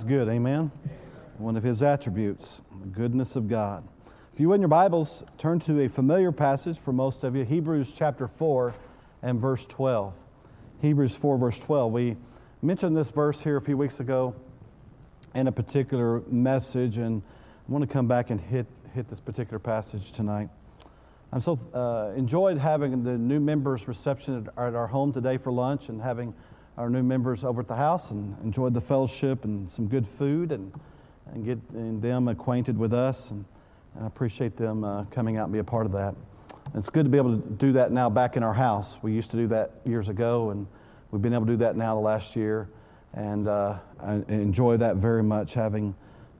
God's good, amen? One of His attributes, the goodness of God. If you would in your Bibles, turn to a familiar passage for most of you, Hebrews chapter 4 and verse 12. Hebrews 4 verse 12. We mentioned this verse here a few weeks ago in a particular message, and I want to come back and hit this particular passage tonight. I'm so enjoyed having the new members reception at our home today for lunch, and having our new members over at the house, and enjoyed the fellowship and some good food and getting them acquainted with us, and I appreciate them coming out and be a part of that. And it's good to be able to do that now back in our house. We used to do that years ago, and we've been able to do that now the last year, and I enjoy that very much, having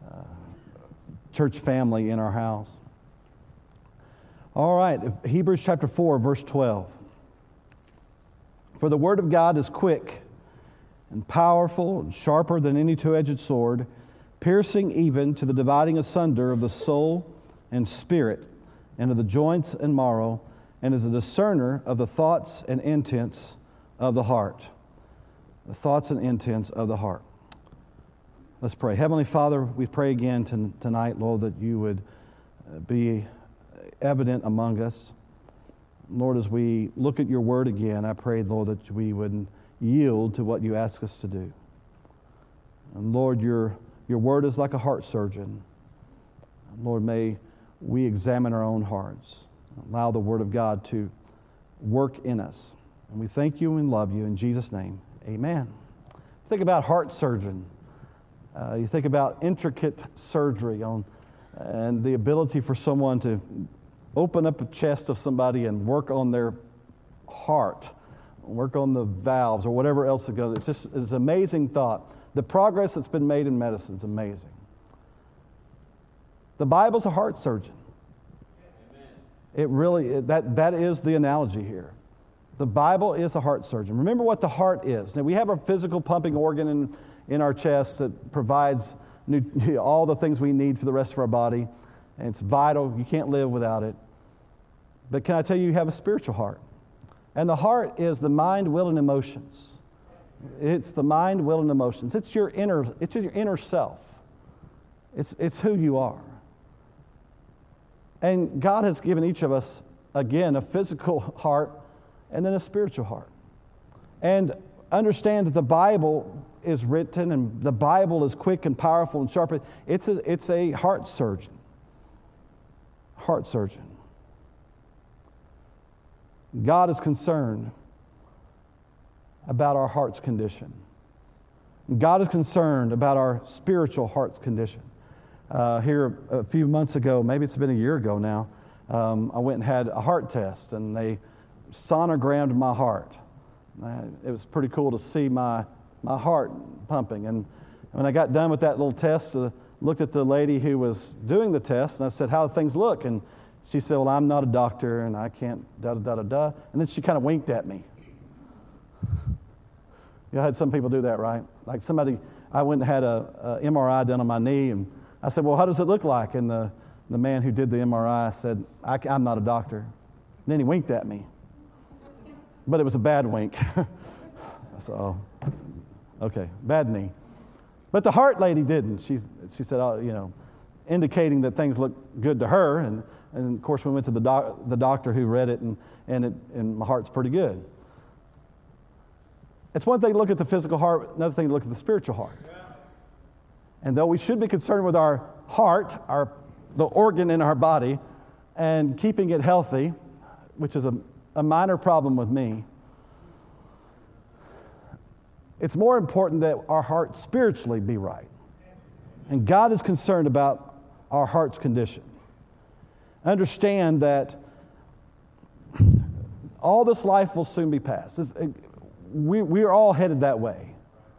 church family in our house. All right, Hebrews chapter 4, verse 12. For the word of God is quick and powerful and sharper than any two-edged sword, piercing even to the dividing asunder of the soul and spirit, and of the joints and marrow, and is a discerner of the thoughts and intents of the heart. The thoughts and intents of the heart. Let's pray. Heavenly Father, we pray again tonight, Lord, that you would be evident among us. Lord, as we look at your word again, I pray, Lord, that we would yield to what you ask us to do. And Lord, your word is like a heart surgeon. Lord, may we examine our own hearts. Allow the word of God to work in us. And we thank you and love you in Jesus' name. Amen. Think about heart surgeon. You think about intricate surgery and the ability for someone to open up a chest of somebody and work on their heart, work on the valves or whatever else it goes. It's an amazing thought. The progress that's been made in medicine is amazing. The Bible's a heart surgeon. Amen. It really, that is the analogy here. The Bible is a heart surgeon. Remember what the heart is. Now, we have a physical pumping organ in our chest that provides all the things we need for the rest of our body. And it's vital. You can't live without it. But can I tell you, you have a spiritual heart. And the heart is the mind, will, and emotions. It's the mind, will, and emotions. It's your inner self. It's who you are. And God has given each of us, again, a physical heart and then a spiritual heart. And understand that the Bible is written and the Bible is quick and powerful and sharp. It's a heart surgeon. Heart surgeon. God is concerned about our heart's condition. God is concerned about our spiritual heart's condition. Here a few months ago, maybe it's been a year ago now, I went and had a heart test, and they sonogrammed my heart. It was pretty cool to see my heart pumping. And when I got done with that little test, looked at the lady who was doing the test, and I said, "How do things look?" And she said, "Well, I'm not a doctor, and I can't da-da-da-da-da." And then she kind of winked at me. You know, I had some people do that, right? Like I went and had a MRI done on my knee, and I said, "Well, how does it look like?" And the man who did the MRI said, I'm not a doctor. And then he winked at me. But it was a bad wink. So, okay, bad knee. But the heart lady didn't. She said, indicating that things looked good to her. And of course, we went to the doctor who read it, and my heart's pretty good. It's one thing to look at the physical heart, another thing to look at the spiritual heart. And though we should be concerned with our heart, the organ in our body, and keeping it healthy, which is a minor problem with me, it's more important that our heart spiritually be right. And God is concerned about our heart's condition. Understand that all this life will soon be past. We are all headed that way.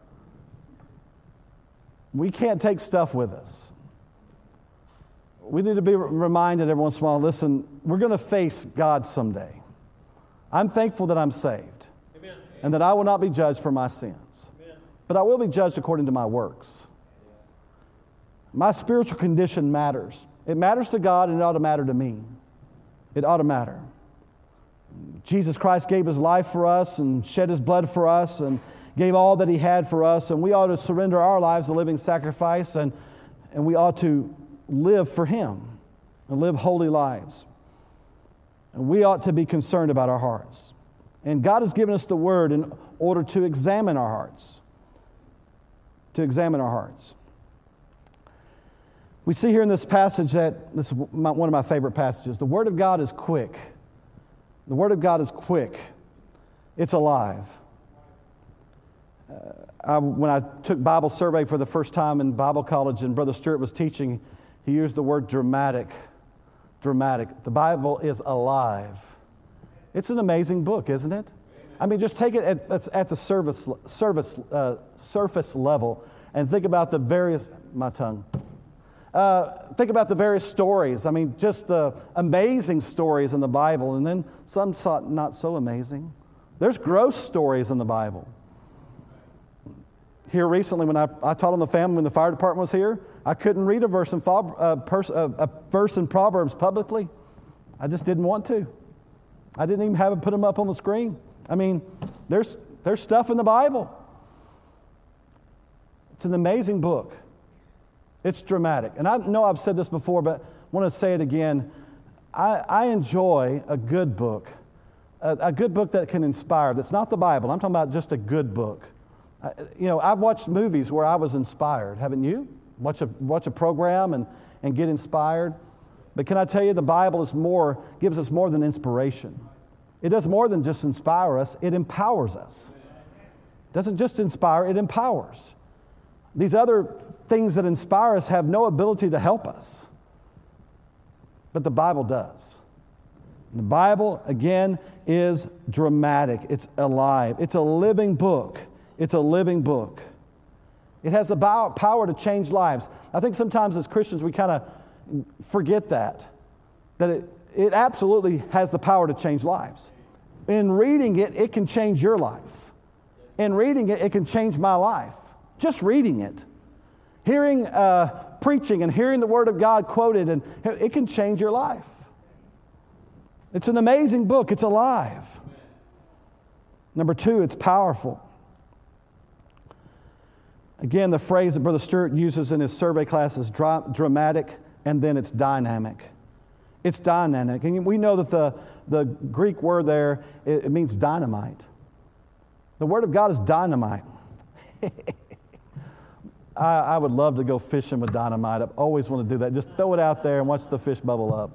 We can't take stuff with us. We need to be reminded every once in a while, listen, we're going to face God someday. I'm thankful that I'm saved. Amen. And that I will not be judged for my sins. Amen. But I will be judged according to my works. My spiritual condition matters. It matters to God, and it ought to matter to me. It ought to matter. Jesus Christ gave His life for us and shed His blood for us, and gave all that he had for us, and we ought to surrender our lives a living sacrifice, and we ought to live for him and live holy lives. And we ought to be concerned about our hearts. And God has given us the word in order to examine our hearts. To examine our hearts. We see here in this passage that, this is one of my favorite passages, the Word of God is quick. The Word of God is quick. It's alive. When I took Bible survey for the first time in Bible college and Brother Stewart was teaching, he used the word dramatic. Dramatic. The Bible is alive. It's an amazing book, isn't it? I mean, just take it at the surface level and think about the various, think about the various stories. I mean, just the amazing stories in the Bible, and then some not so amazing. There's gross stories in the Bible. Here recently, when I taught on the family when the fire department was here, I couldn't read a verse in Proverbs publicly. I just didn't want to. I didn't even have it put them up on the screen. I mean, there's stuff in the Bible. It's an amazing book. It's dramatic. And I know I've said this before, but I want to say it again. I enjoy a good book. A good book that can inspire. That's not the Bible. I'm talking about just a good book. I've watched movies where I was inspired. Haven't you? Watch a program and get inspired. But can I tell you, the Bible gives us more than inspiration. It does more than just inspire us. It empowers us. It doesn't just inspire, it empowers. These other things that inspire us have no ability to help us. But the Bible does. The Bible, again, is dramatic. It's alive. It's a living book. It's a living book. It has the power to change lives. I think sometimes as Christians we kind of forget that it absolutely has the power to change lives. In reading it, it can change your life. In reading it, it can change my life. Just reading it. Hearing preaching and hearing the Word of God quoted, and it can change your life. It's an amazing book. It's alive. Number 2, it's powerful. Again, the phrase that Brother Stewart uses in his survey class is dramatic, and then it's dynamic. It's dynamic. And we know that the Greek word there, it means dynamite. The Word of God is dynamite. I would love to go fishing with dynamite. I always want to do that. Just throw it out there and watch the fish bubble up.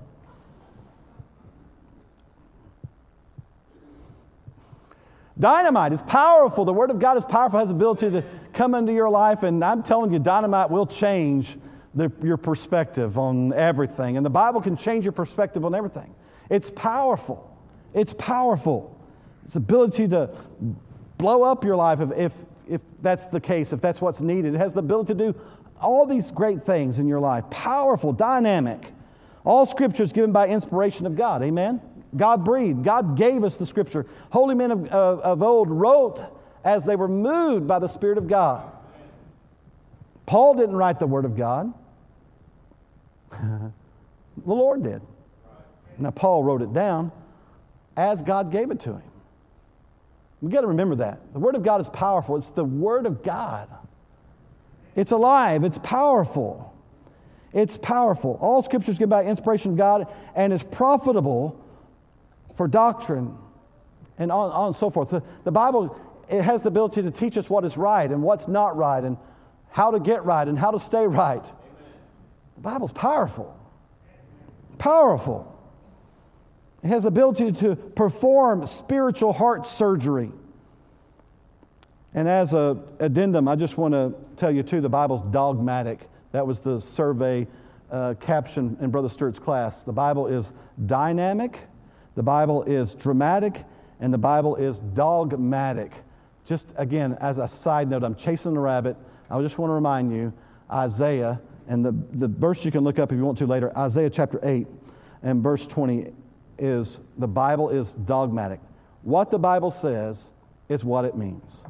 Dynamite is powerful. The Word of God is powerful, has the ability to come into your life, and I'm telling you, dynamite will change your perspective on everything. And the Bible can change your perspective on everything. It's powerful. It's powerful. It's ability to blow up your life if that's the case, if that's what's needed. It has the ability to do all these great things in your life. Powerful, dynamic. All Scripture is given by inspiration of God. Amen? God breathed. God gave us the Scripture. Holy men of old wrote as they were moved by the Spirit of God. Paul didn't write the Word of God. The Lord did. Now, Paul wrote it down as God gave it to him. We've got to remember that. The Word of God is powerful. It's the Word of God. It's alive. It's powerful. It's powerful. All Scripture is given by inspiration of God and is profitable for doctrine and on and so forth. The Bible, it has the ability to teach us what is right and what's not right and how to get right and how to stay right. Amen. The Bible's powerful. Powerful. It has the ability to perform spiritual heart surgery. And as an addendum, I just want to tell you too, the Bible's dogmatic. That was the survey caption in Brother Stewart's class. The Bible is dynamic, the Bible is dramatic, and the Bible is dogmatic. Just again, as a side note, I'm chasing the rabbit. I just want to remind you, Isaiah, and the verse you can look up if you want to later, Isaiah chapter 8 and verse 20 is, the Bible is dogmatic. What the Bible says is what it means.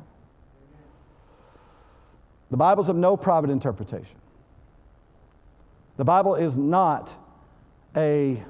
The Bible's of no private interpretation. The Bible is not a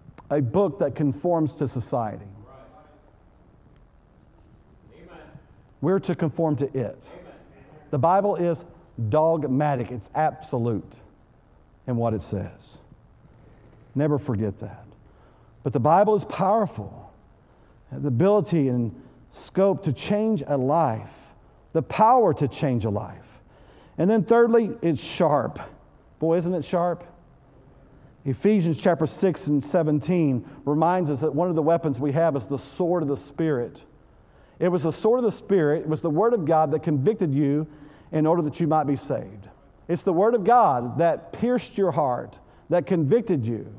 book that conforms to society. We're to conform to it. The Bible is dogmatic. It's absolute in what it says. Never forget that. But the Bible is powerful. It has the ability and scope to change a life. The power to change a life. And then thirdly, it's sharp. Boy, isn't it sharp? Ephesians chapter 6 and 17 reminds us that one of the weapons we have is the sword of the Spirit. It was the sword of the Spirit. It was the Word of God that convicted you in order that you might be saved. It's the Word of God that pierced your heart, that convicted you.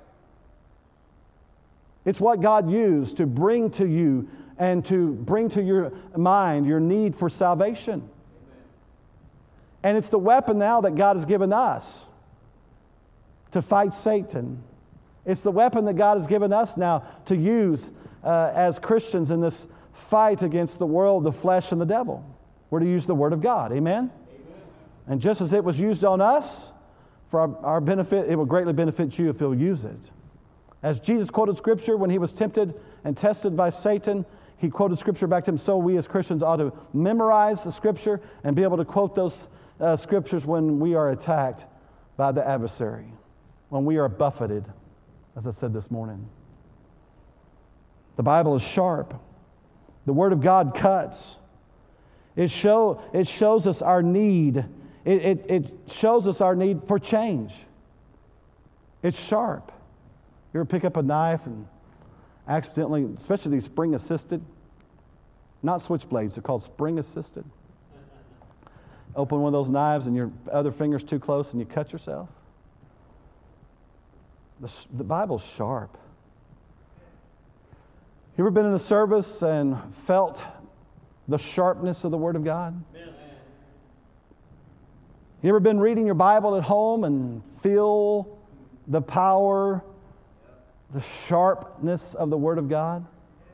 It's what God used to bring to you and to bring to your mind your need for salvation. And it's the weapon now that God has given us to fight Satan. It's the weapon that God has given us now to use as Christians in this fight against the world, the flesh, and the devil. We're to use the Word of God. Amen? And just as it was used on us for our benefit, it will greatly benefit you if you'll use it. As Jesus quoted Scripture when he was tempted and tested by Satan, he quoted Scripture back to him. So we as Christians ought to memorize the Scripture and be able to quote those Scriptures when we are attacked by the adversary, when we are buffeted, as I said this morning. The Bible is sharp. The Word of God cuts. It shows us our need. It shows us our need for change. It's sharp. You ever pick up a knife and accidentally, especially these spring-assisted, not switchblades, they're called spring-assisted. Open one of those knives and your other finger's too close and you cut yourself. The Bible's sharp. You ever been in a service and felt the sharpness of the Word of God? Amen. You ever been reading your Bible at home and feel the power, the sharpness of the Word of God?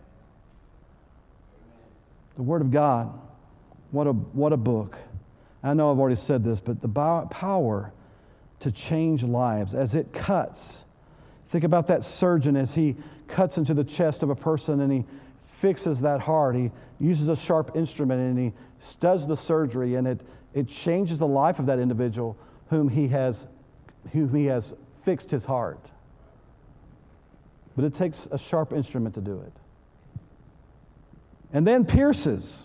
The Word of God, what a book. I know I've already said this, but the power to change lives as it cuts. Think about that surgeon as he cuts into the chest of a person and he fixes that heart. He uses a sharp instrument and he does the surgery, and it changes the life of that individual whom he has fixed his heart. But it takes a sharp instrument to do it. And then pierces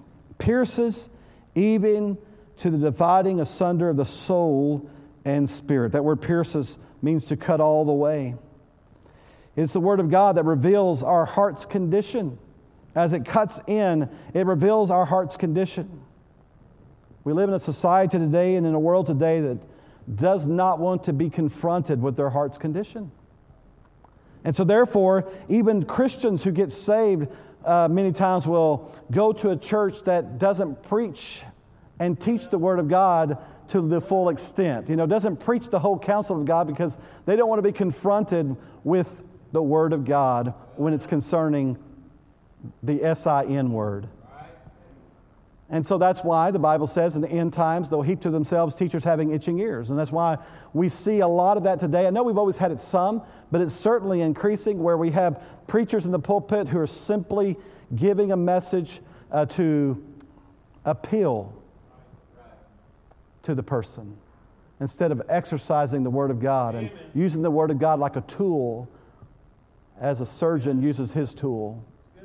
even to the dividing asunder of the soul and spirit. That word pierces means to cut all the way. It's the Word of God that reveals our heart's condition. As it cuts in, it reveals our heart's condition. We live in a society today and in a world today that does not want to be confronted with their heart's condition. And so therefore, even Christians who get saved many times will go to a church that doesn't preach and teach the Word of God to the full extent. Doesn't preach the whole counsel of God because they don't want to be confronted with the Word of God when it's concerning the S-I-N word. And so that's why the Bible says in the end times they'll heap to themselves teachers having itching ears. And that's why we see a lot of that today. I know we've always had it some, but it's certainly increasing where we have preachers in the pulpit who are simply giving a message to appeal to the person instead of exercising the Word of God and using the Word of God like a tool as a surgeon uses his tool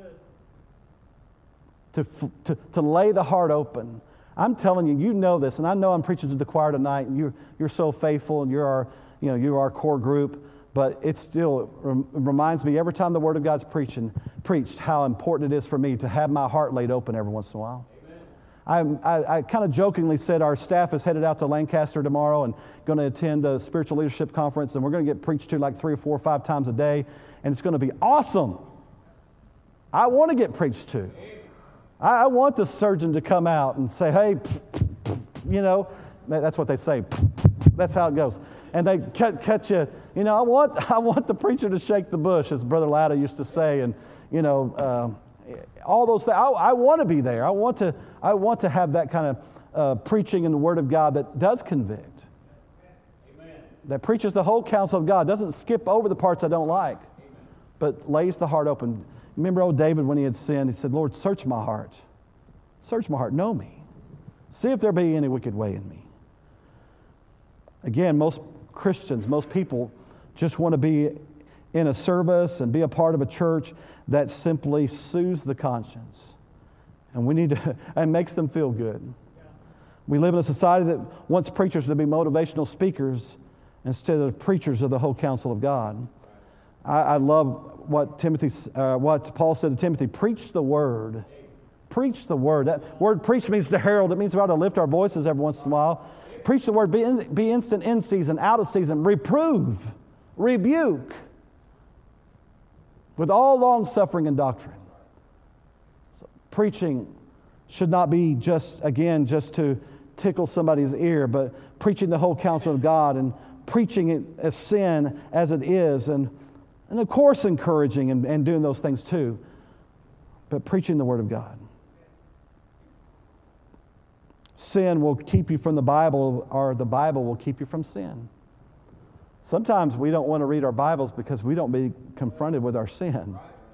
to lay the heart open. I'm telling you, you know this, and I know I'm preaching to the choir tonight, and you're so faithful, and you're our core group, but it still reminds me every time the Word of God's preached how important it is for me to have my heart laid open every once in a while. I kind of jokingly said our staff is headed out to Lancaster tomorrow and going to attend the Spiritual Leadership Conference, and we're going to get preached to like 3 or 4 or 5 times a day, and it's going to be awesome. I want to get preached to. I want the surgeon to come out and say, hey, that's what they say. That's how it goes. And they cut you. I want the preacher to shake the bush, as Brother Latta used to say, and all those things. I want to be there. I want to have that kind of preaching in the Word of God that does convict. Amen. That preaches the whole counsel of God, doesn't skip over the parts I don't like, but lays the heart open. Remember old David when he had sinned, he said, Lord, search my heart. Search my heart. Know me. See if there be any wicked way in me. Again, most Christians, most people just want to be in a service and be a part of a church that simply soothes the conscience. And we need to, and makes them feel good. We live in a society that wants preachers to be motivational speakers instead of preachers of the whole counsel of God. I love what Paul said to Timothy, preach the word. Preach the word. That word preach means to herald. It means we ought to lift our voices every once in a while. Preach the word. Be instant in season, out of season. Reprove. Rebuke. With all long suffering and doctrine. So preaching should not be just to tickle somebody's ear, but preaching the whole counsel of God and preaching it as sin as it is, and of course encouraging and doing those things too, but preaching the Word of God. Sin will keep you from the Bible, or the Bible will keep you from sin. Sometimes we don't want to read our Bibles because we don't be confronted with our sin.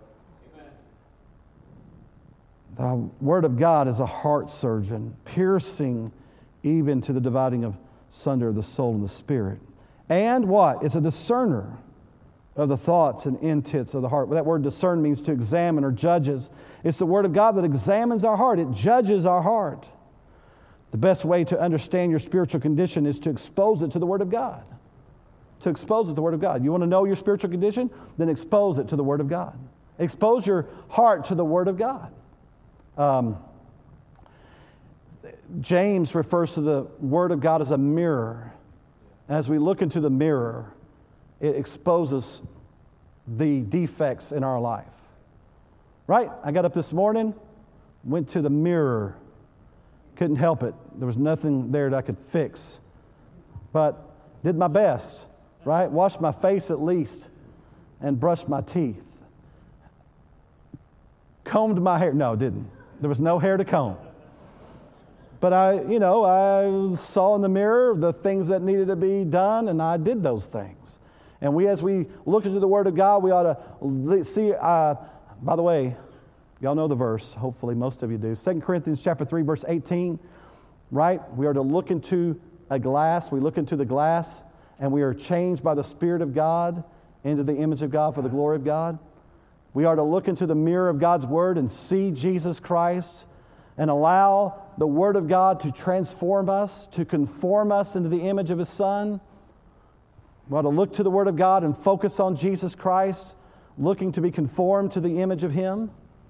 The Word of God is a heart surgeon, piercing even to the dividing of sunder of the soul and the spirit. And what? It's a discerner of the thoughts and intents of the heart. That word discern means to examine or judges. It's the Word of God that examines our heart. It judges our heart. The best way to understand your spiritual condition is to expose it to the Word of God. To expose it to the Word of God. You want to know your spiritual condition? Then expose it to the Word of God. Expose your heart to the Word of God. James refers to the Word of God as a mirror. As we look into the mirror, it exposes the defects in our life. Right? I got up this morning, went to the mirror. Couldn't help it. There was nothing there that I could fix. But did my best, right? Washed my face at least and brushed my teeth. Combed my hair. No, didn't. There was no hair to comb. But I saw in the mirror the things that needed to be done, and I did those things. And as we look into the Word of God, we ought to see, by the way, y'all know the verse, hopefully most of you do. 2 Corinthians chapter 3, verse 18, right? We are to look into a glass. We look into the glass, and we are changed by the Spirit of God into the image of God for the glory of God. We are to look into the mirror of God's Word and see Jesus Christ and allow the Word of God to transform us, to conform us into the image of His Son. We ought to look to the Word of God and focus on Jesus Christ, looking to be conformed to the image of Him.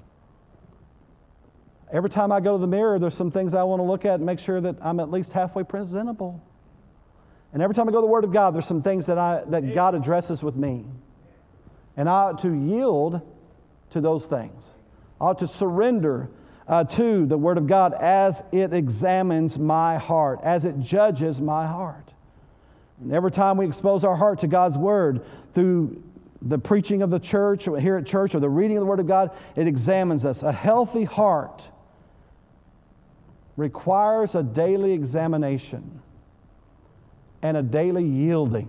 Every time I go to the mirror, there's some things I want to look at and make sure that I'm at least halfway presentable. And every time I go to the Word of God, there's some things that God addresses with me. And I ought to yield to those things. I ought to surrender to the Word of God as it examines my heart, as it judges my heart. And every time we expose our heart to God's Word through the preaching of the church, or here at church, or the reading of the Word of God, it examines us. A healthy heart requires a daily examination and a daily yielding.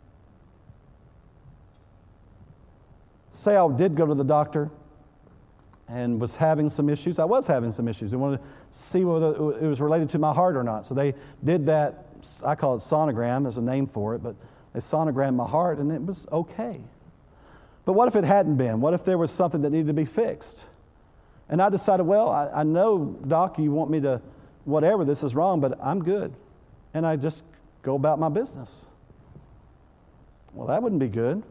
Say I did go to the doctor and was having some issues. I was having some issues. They wanted to see whether it was related to my heart or not. So they did that, I call it sonogram, there's a name for it, but they sonogrammed my heart and it was okay. But what if it hadn't been? What if there was something that needed to be fixed? And I decided, well, I know, Doc, you want me to, whatever, this is wrong, but I'm good. And I just go about my business. Well, that wouldn't be good.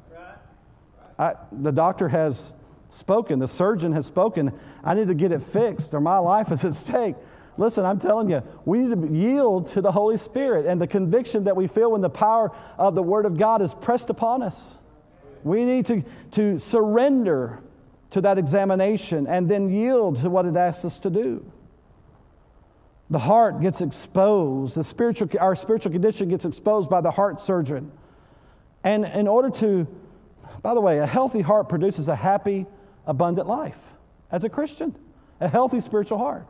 The doctor has spoken, the surgeon has spoken, I need to get it fixed or my life is at stake. Listen, I'm telling you, we need to yield to the Holy Spirit and the conviction that we feel when the power of the Word of God is pressed upon us. We need to surrender to that examination and then yield to what it asks us to do. The heart gets exposed. Our spiritual condition gets exposed by the heart surgeon. And in order to, by the way, a healthy heart produces a happy, abundant life. As a Christian, a healthy spiritual heart.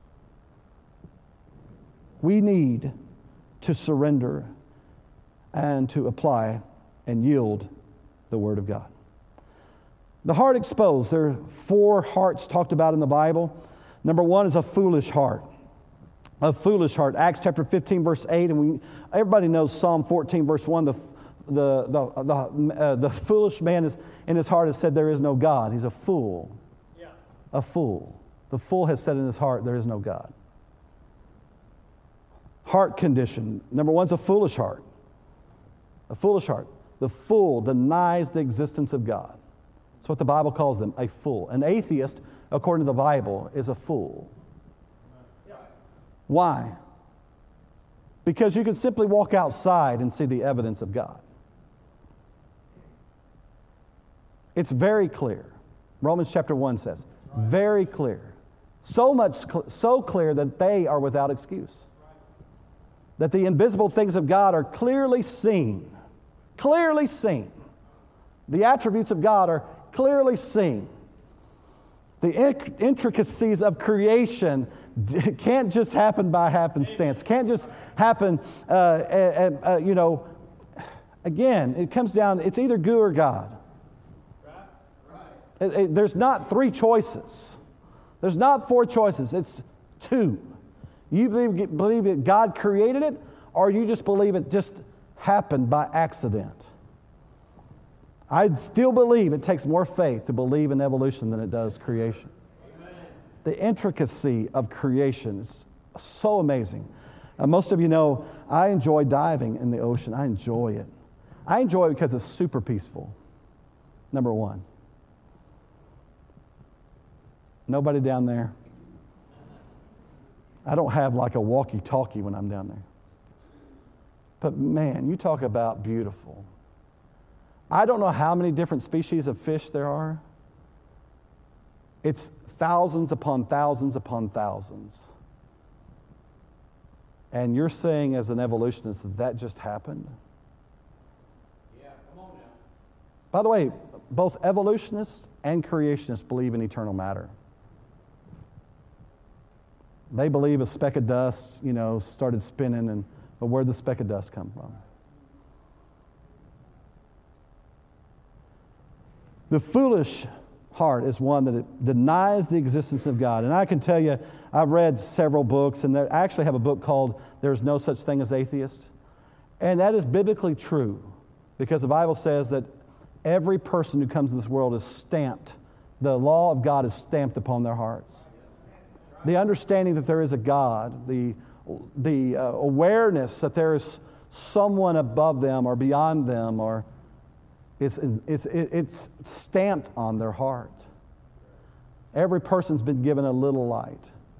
We need to surrender and to apply and yield the Word of God. The heart exposed. There are 4 hearts talked about in the Bible. Number one is a foolish heart. A foolish heart. Acts chapter 15, verse 8, and everybody knows Psalm 14, verse 1. The foolish man is in his heart has said there is no God. He's a fool. Yeah. A fool. The fool has said in his heart there is no God. Heart condition. Number one is a foolish heart. A foolish heart. The fool denies the existence of God. That's what the Bible calls them, a fool. An atheist, according to the Bible, is a fool. Why? Because you can simply walk outside and see the evidence of God. It's very clear. Romans chapter 1 says, very clear. So clear that they are without excuse. That the invisible things of God are clearly seen. Clearly seen. The attributes of God are clearly seen. The intricacies of creation can't just happen by happenstance. Can't just happen, again, it comes down, it's either goo or God. There's not three choices. There's not four choices. It's two. You believe that God created it, or you just believe it just happened by accident. I still believe it takes more faith to believe in evolution than it does creation. Amen. The intricacy of creation is so amazing. Most of you know I enjoy diving in the ocean. I enjoy it. I enjoy it because it's super peaceful. Number one. Nobody down there. I don't have like a walkie-talkie when I'm down there. But man, you talk about beautiful. I don't know how many different species of fish there are. It's thousands upon thousands upon thousands. And you're saying as an evolutionist that just happened? Yeah, come on now. By the way, both evolutionists and creationists believe in eternal matter. They believe a speck of dust, started spinning, but where'd the speck of dust come from? The foolish heart is one that it denies the existence of God. And I can tell you, I've read several books, and I actually have a book called There's No Such Thing as Atheist. And that is biblically true, because the Bible says that every person who comes to this world is stamped. The law of God is stamped upon their hearts. The understanding that there is a God, the awareness that there is someone above them or beyond them, or it's stamped on their heart. Every person's been given a little light.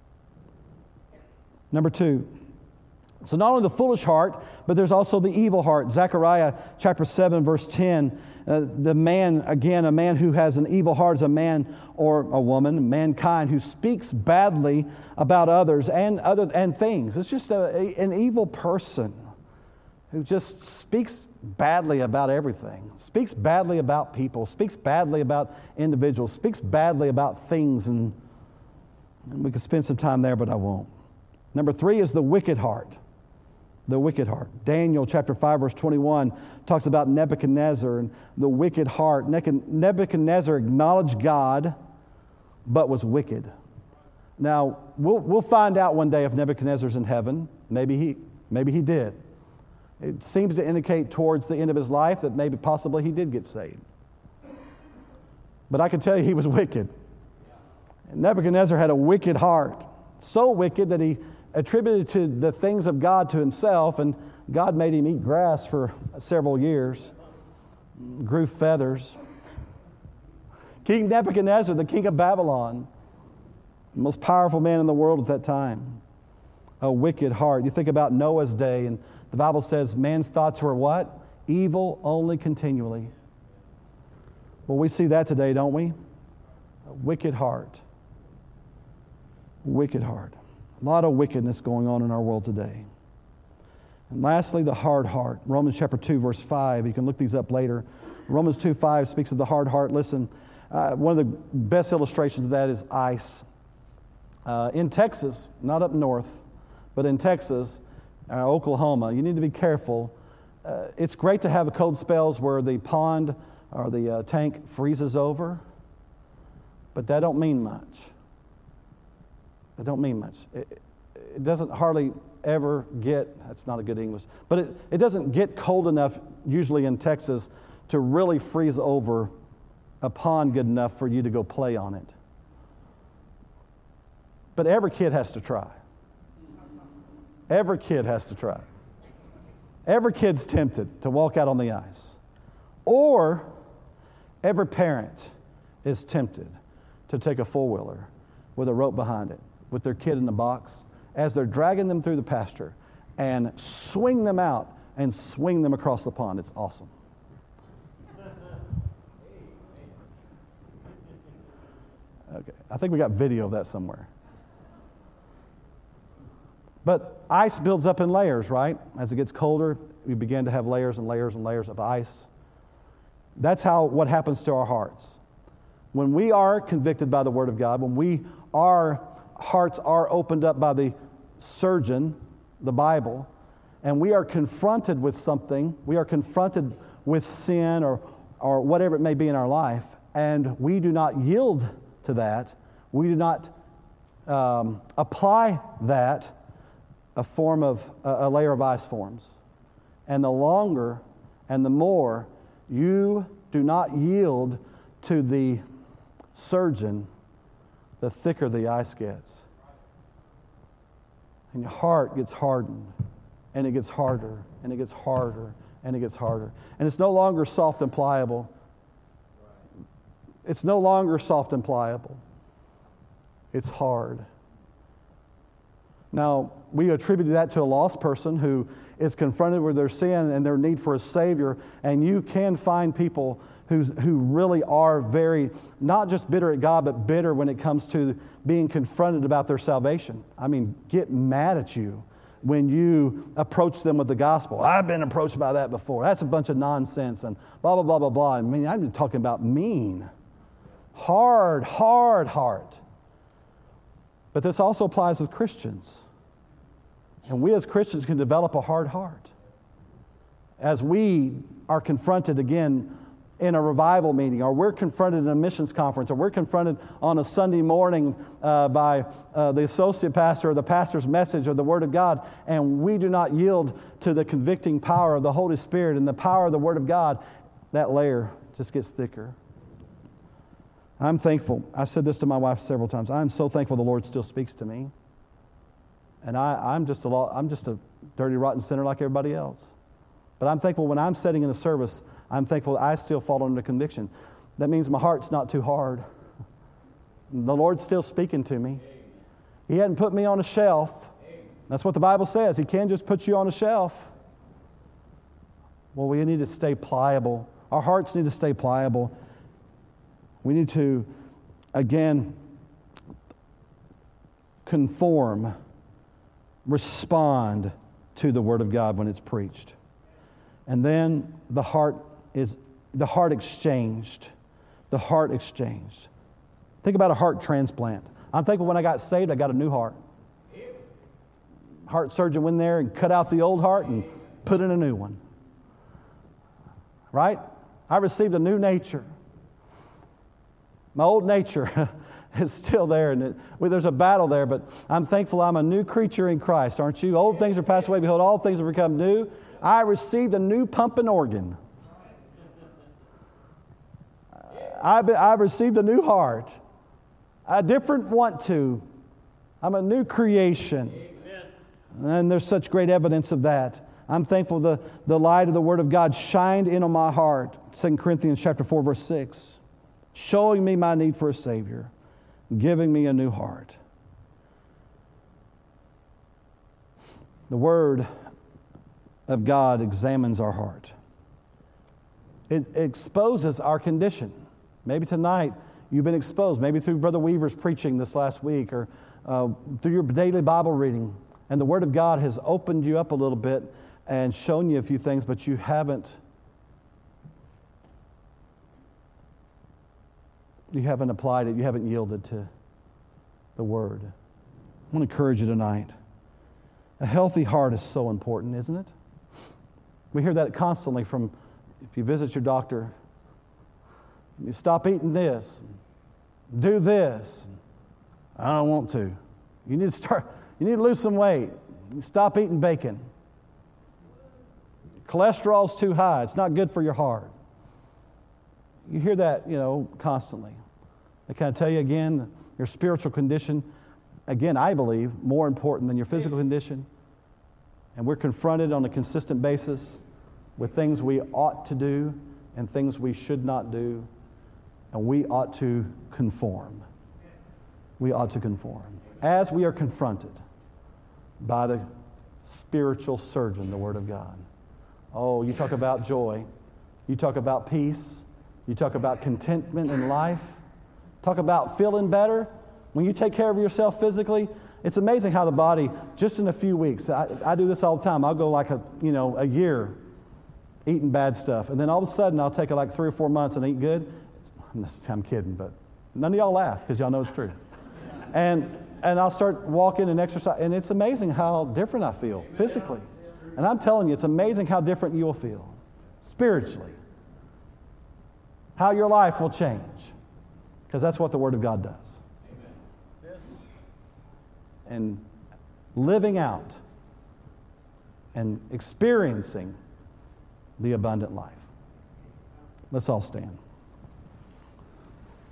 Number two, so not only the foolish heart, but there's also the evil heart. Zechariah chapter 7, verse 10, the man, again, a man who has an evil heart is a man or a woman, mankind, who speaks badly about others and things. It's just an evil person who just speaks badly about everything, speaks badly about people, speaks badly about individuals, speaks badly about things, and we could spend some time there, but I won't. Number three is the wicked heart. The wicked heart. Daniel chapter 5, verse 21 talks about Nebuchadnezzar and the wicked heart. Nebuchadnezzar acknowledged God, but was wicked. Now, we'll find out one day if Nebuchadnezzar's in heaven. Maybe he did. It seems to indicate towards the end of his life that maybe possibly he did get saved. But I can tell you he was wicked. And Nebuchadnezzar had a wicked heart. So wicked that he attributed to the things of God to himself, and God made him eat grass for several years, grew feathers. King Nebuchadnezzar, the king of Babylon, the most powerful man in the world at that time, a wicked heart. You think about Noah's day, and the Bible says man's thoughts were what? Evil only continually. Well, we see that today, don't we? A wicked heart. Wicked heart. A lot of wickedness going on in our world today. And lastly, the hard heart. Romans chapter 2, verse 5. You can look these up later. Romans 2:5 speaks of the hard heart. Listen, one of the best illustrations of that is ice. In Texas, not up north, but in Texas, Oklahoma, you need to be careful. It's great to have cold spells where the pond or the tank freezes over, but that don't mean much. It don't mean much. It doesn't hardly ever get, that's not a good English, but it doesn't get cold enough, usually in Texas, to really freeze over a pond good enough for you to go play on it. But every kid has to try. Every kid has to try. Every kid's tempted to walk out on the ice. Or every parent is tempted to take a four-wheeler with a rope behind it, with their kid in the box, as they're dragging them through the pasture, and swing them out and swing them across the pond. It's awesome. Okay, I think we got video of that somewhere. But ice builds up in layers, right? As it gets colder, we begin to have layers and layers and layers of ice. That's what happens to our hearts. When we are convicted by the Word of God, when our hearts are opened up by the surgeon, the Bible, and we are confronted with something, we are confronted with sin or whatever it may be in our life, and we do not yield to that, we do not apply that, a layer of ice forms. And the longer and the more you do not yield to the surgeon, the thicker the ice gets. And your heart gets hardened, and it gets harder, and it gets harder, and it gets harder. And it's no longer soft and pliable. It's no longer soft and pliable. It's hard. Now, we attribute that to a lost person who is confronted with their sin and their need for a Savior, and you can find people who really are very, not just bitter at God, but bitter when it comes to being confronted about their salvation. I mean, get mad at you when you approach them with the gospel. I've been approached by that before. That's a bunch of nonsense and blah, blah, blah, blah, blah. I mean, I'm talking about mean. Hard heart. But this also applies with Christians. And we as Christians can develop a hard heart. As we are confronted again in a revival meeting, or we're confronted in a missions conference, or we're confronted on a Sunday morning by the associate pastor or the pastor's message or the Word of God, and we do not yield to the convicting power of the Holy Spirit and the power of the Word of God, that layer just gets thicker. I'm thankful. I've said this to my wife several times. I'm so thankful the Lord still speaks to me. And I'm just a dirty, rotten sinner like everybody else. But I'm thankful when I'm sitting in the service, I'm thankful I still fall under conviction. That means my heart's not too hard. The Lord's still speaking to me. He hadn't put me on a shelf. That's what the Bible says. He can't just put you on a shelf. Well, we need to stay pliable. Our hearts need to stay pliable. We need to, again, respond to the Word of God when it's preached. And then the heart exchanged. The heart exchanged. Think about a heart transplant. I'm thankful when I got saved, I got a new heart. Heart surgeon went there and cut out the old heart and put in a new one. Right? I received a new nature. My old nature is still there, and there's a battle there, but I'm thankful I'm a new creature in Christ, aren't you? Old things are passed away, behold, all things have become new. I received a new pumping organ. I received a new heart, a different want to. I'm a new creation. And there's such great evidence of that. I'm thankful the light of the Word of God shined in on my heart, 2 Corinthians chapter 4, verse 6, showing me my need for a Savior, giving me a new heart. The Word of God examines our heart. It exposes our condition. Maybe tonight you've been exposed, maybe through Brother Weaver's preaching this last week, or through your daily Bible reading, and the Word of God has opened you up a little bit and shown you a few things, but you haven't applied it, you haven't yielded to the Word. I want to encourage you tonight. A healthy heart is so important, isn't it? We hear that constantly from, if you visit your doctor, you stop eating this, do this. I don't want to. You need to lose some weight. Stop eating bacon. Cholesterol's too high. It's not good for your heart. You hear that, constantly. They kind of tell you again, your spiritual condition, again, I believe, more important than your physical condition. And we're confronted on a consistent basis with things we ought to do and things we should not do. And we ought to conform. We ought to conform. As we are confronted by the spiritual surgeon, the Word of God. Oh, you talk about joy. You talk about peace. You talk about contentment in life. Talk about feeling better. When you take care of yourself physically, it's amazing how the body, just in a few weeks, I do this all the time. I'll go like a year eating bad stuff. And then all of a sudden, I'll take it like 3 or 4 months and eat good. I'm kidding, but none of y'all laugh because y'all know it's true. And I'll start walking and exercise, and it's amazing how different I feel physically. And I'm telling you, it's amazing how different you'll feel spiritually. How your life will change. Because that's what the Word of God does. And living out and experiencing the abundant life. Let's all stand.